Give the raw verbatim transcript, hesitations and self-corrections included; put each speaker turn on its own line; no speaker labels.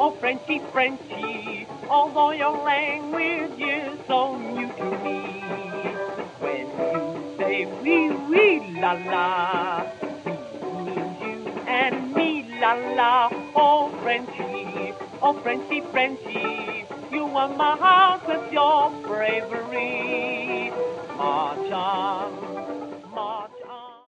oh Frenchy, Frenchy, although your language is so new to me. When you say wee wee la la, we means you and me la la, oh Frenchy, oh Frenchy, Frenchy, you won my heart with your bravery. March on,